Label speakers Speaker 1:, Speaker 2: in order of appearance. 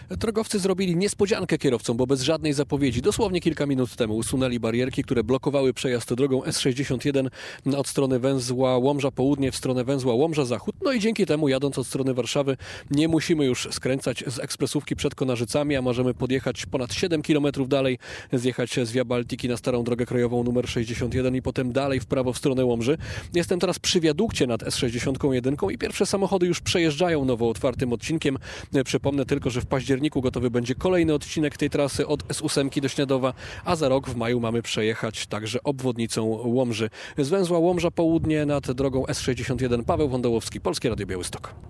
Speaker 1: Drogowcy zrobili niespodziankę kierowcom, bo bez żadnej zapowiedzi dosłownie kilka minut temu usunęli barierki, które blokowały przejazd drogą S61 od strony węzła Łomża Południe w stronę węzła Łomża Zachód. No i dzięki temu, jadąc od strony Warszawy, nie musimy już skręcać z ekspresówki przed Konarzycami, a możemy podjechać ponad 7 km dalej, zjechać z Via Baltiki na starą drogę krajową numer 61 i potem dalej w prawo w stronę Łomży. Jestem teraz przy wiadukcie nad S61 i pierwsze samochody już przejeżdżają nowo otwartym odcinkiem. Przypomnę tylko, że w październiku gotowy będzie kolejny odcinek tej trasy od S8 do Śniadowa, a za rok w maju mamy przejechać także obwodnicą Łomży. Z węzła Łomża Południe nad drogą S61 Paweł Wądołowski, Polskie Radio Białystok.